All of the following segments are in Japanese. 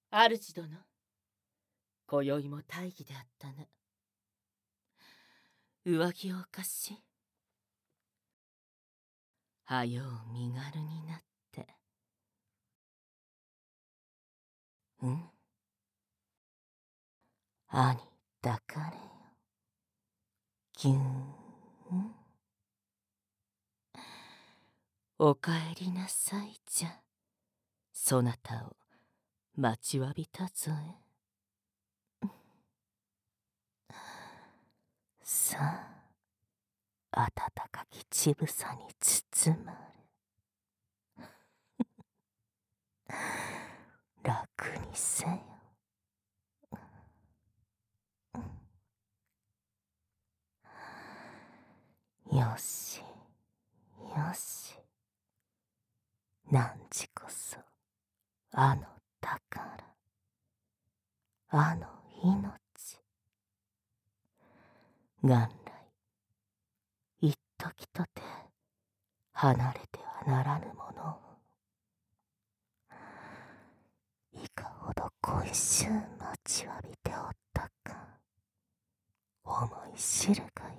主殿、今宵も大儀であったな。上着を貸し、はよう身軽になって。兄抱かれよ。ぎゅーん。おかえりなさいじゃ。そなたを待ちわびたぞえ。さあ、暖かき乳房に包まれ。楽にせよ。よし、よし。汝こそ、あの宝、あの命。元来、一時とて離れてはならぬものを。いかほど恋しゅう待ちわびておったか、思い知るがよ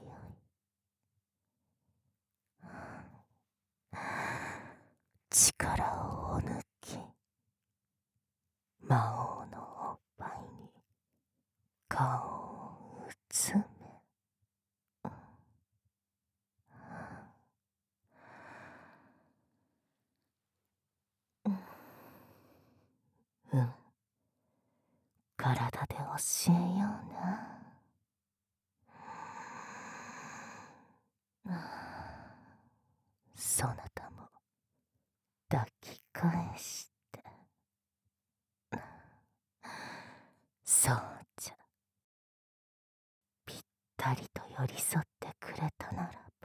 い。力をお抜き、魔王のおっぱいに顔をうつめ。体で教えような。そなたも抱き返して。そうじゃ。ぴったりと寄り添ってくれたならば。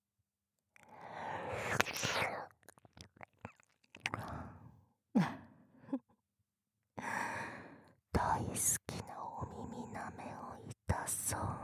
大好きなお耳なめをいたそうの。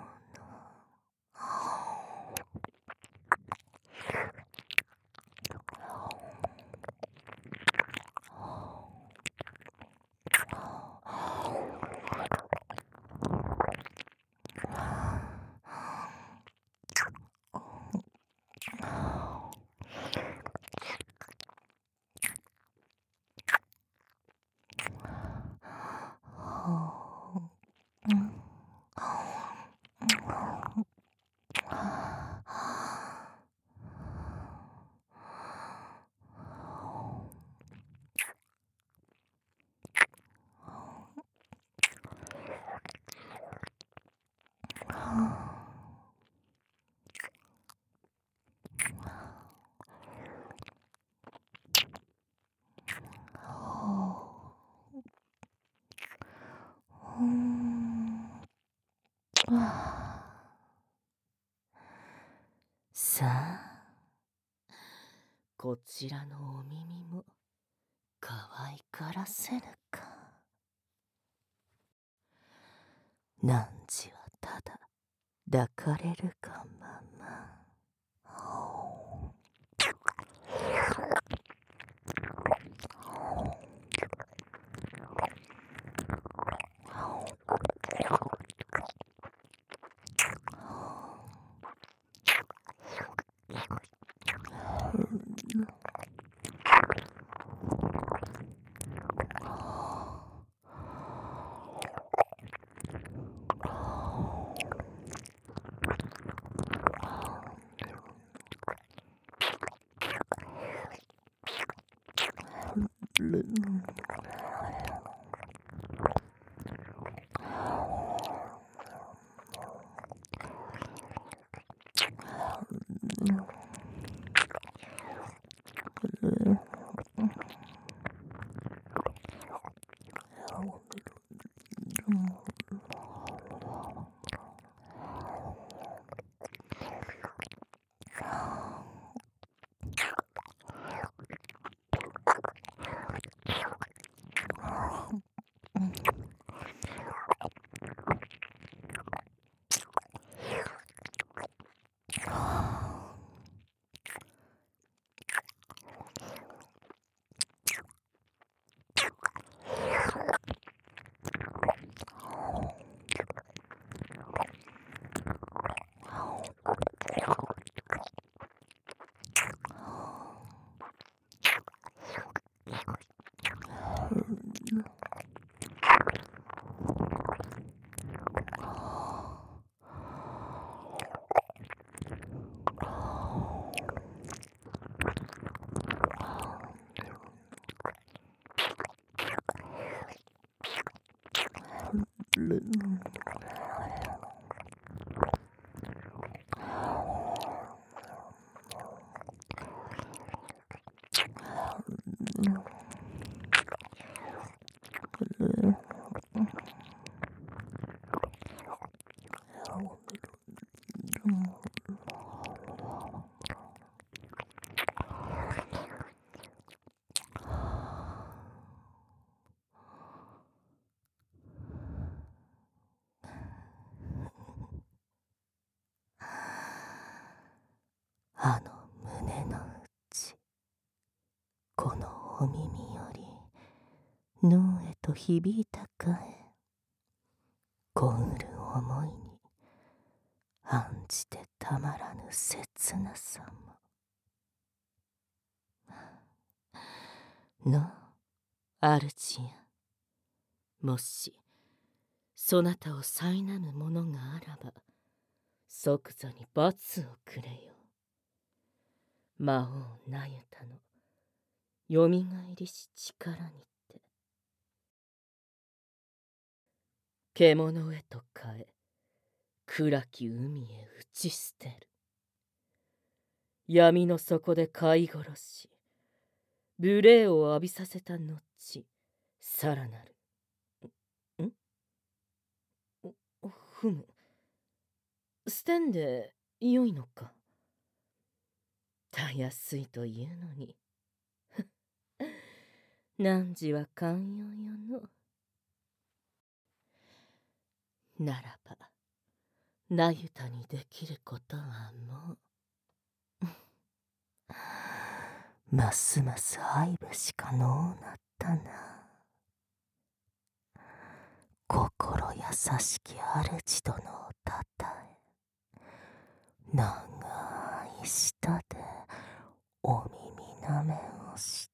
さあ、こちらのお耳も可愛がらせるか。汝はただ抱かれるがまま。 あの胸の内、このお耳より脳へと響いたかえ、こうる思いに案じてたまらぬ切なさも。の主や、もしそなたを苛むものがあらば、即座に罰をくれよ。魔王那由他のよみがえりし力にて。獣へと変え、暗き海へ打ち捨てる。闇の底で飼い殺し、無礼を浴びさせた後、さらなる。ふむ。捨てんでよいのか。たやすいというのに。汝は寛容よの。ならば、那由他にできることはもう。ますます愛ぶしかのうなったな。心優しき主殿をたたえ、長い舌でお耳なめをして、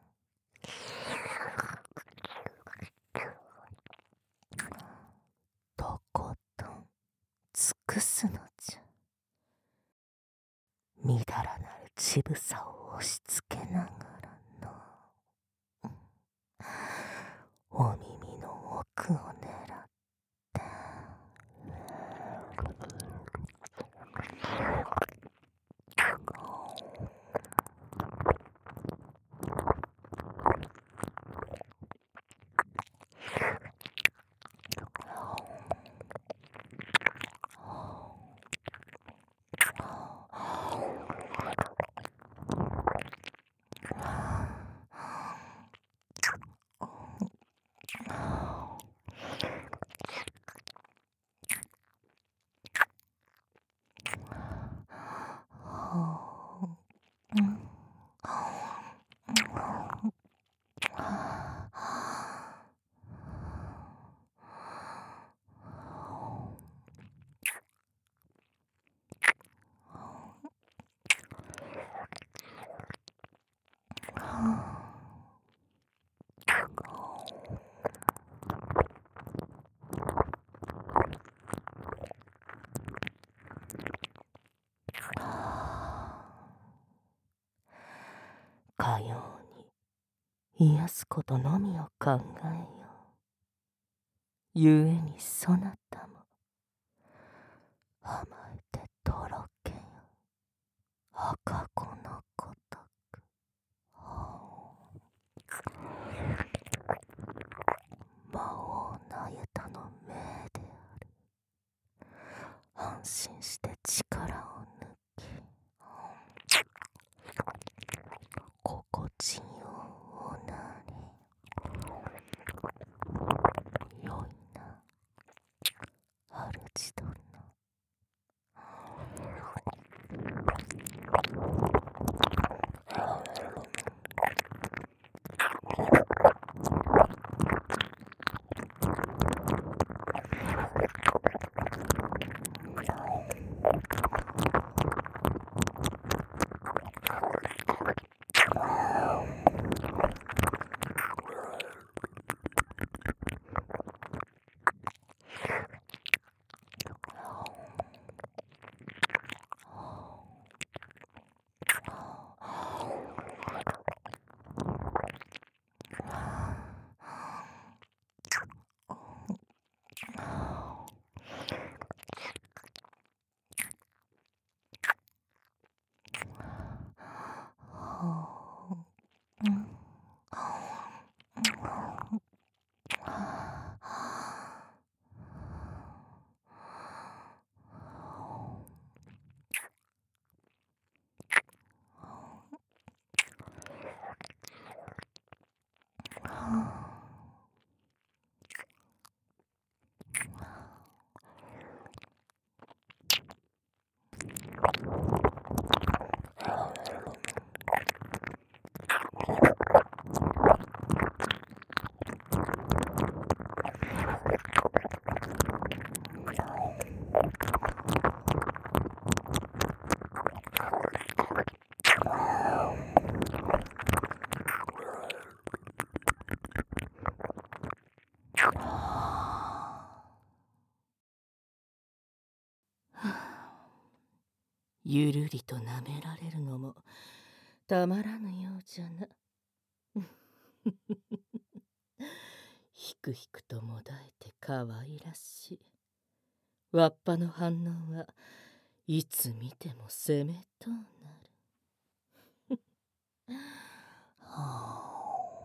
とことん尽くすのじゃ。みだらなる乳房を押しつけながらの、お耳の奥を狙って、かように癒すことのみを考えよ。ゆえにそなたも甘えてとろけよ、赤子のごとく。魔王那由他の命である。安心して力を抜き、心地ようおなり。よいな、主殿。 ゆるりと舐められるのもたまらぬようじゃな。ひくひくともだえてかわいらしい。わっぱの反応はいつ見ても攻めとなる。はあ。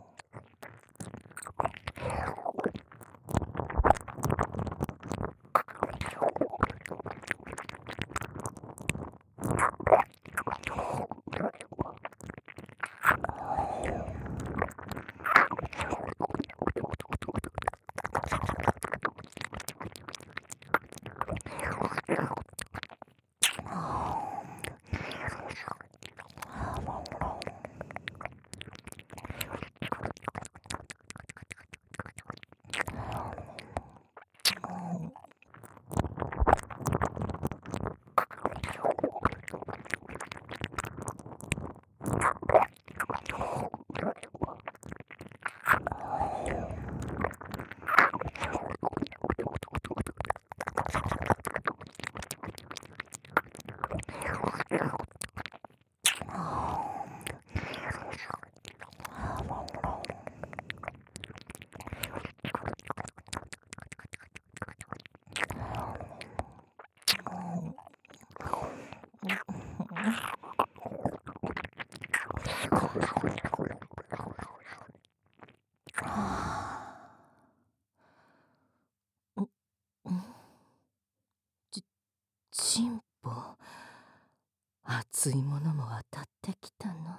チンポ、熱いものも当たってきたな。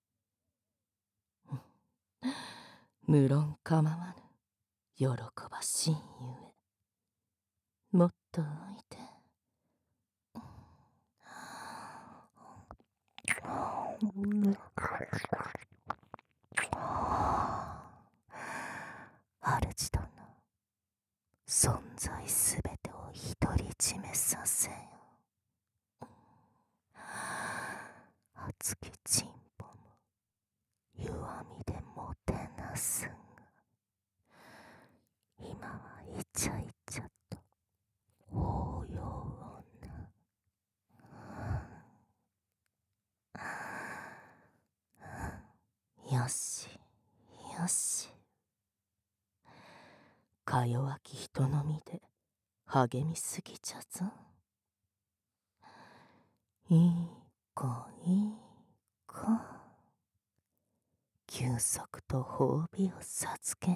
無論構わぬ。喜ばしいゆえ。もっとおいで。主殿、存在すべてを独り占めさせよ。熱きチンポも弱みでもてなすが、今はイチャイチャと抱擁をな。よしよし。か弱き人のみで励みすぎちゃぞ。いい子いい子。休息と褒美を授けよ。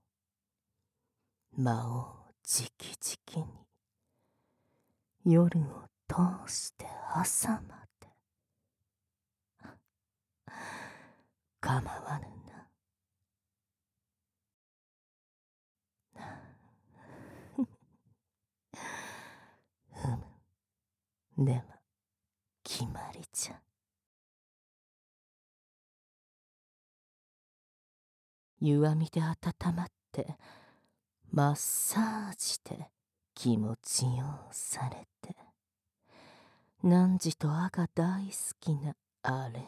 魔王直々に夜を通して朝まで構わぬな。では決まりじゃ。弱みで温まってマッサージで気持ちようされて、汝とあが大好きなあれを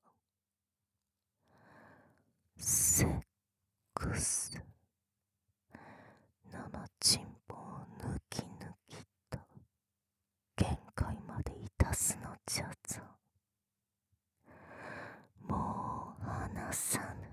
セックス。生チンポを抜き抜きと限界までいたすのじゃぞ。もう離さぬ。